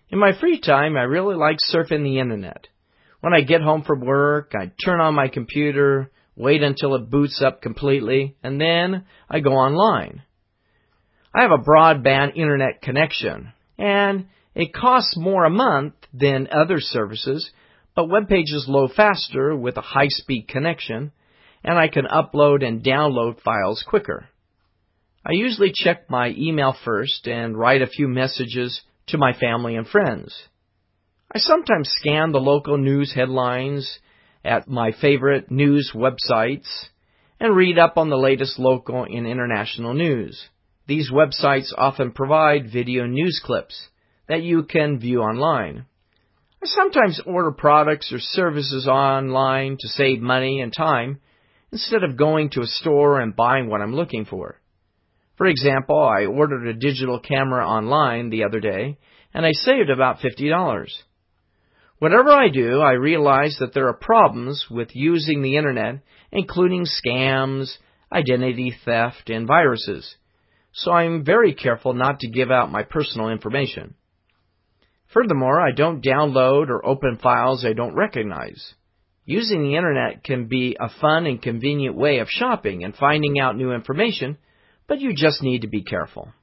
In my free time, I really like surfing the internet. When I get home from work, I turn on my computer, wait until it boots up completely, and then I go online. I have a broadband internet connection, and it costs more a month than other services, but web pages load faster with a high-speed connection, and I can upload and download files quicker. I usually check my email first and write a few messages to my family and friends. I sometimes scan the local news headlines at my favorite news websites and read up on the latest local and international news. These websites often provide video news clips that you can view online. I sometimes order products or services online to save money and time instead of going to a store and buying what I'm looking for. For example, I ordered a digital camera online the other day, and I saved about $50. Whatever I do, I realize that there are problems with using the internet, including scams, identity theft, and viruses. So I'm very careful not to give out my personal information. Furthermore, I don't download or open files I don't recognize. Using the internet can be a fun and convenient way of shopping and finding out new information, but you just need to be careful.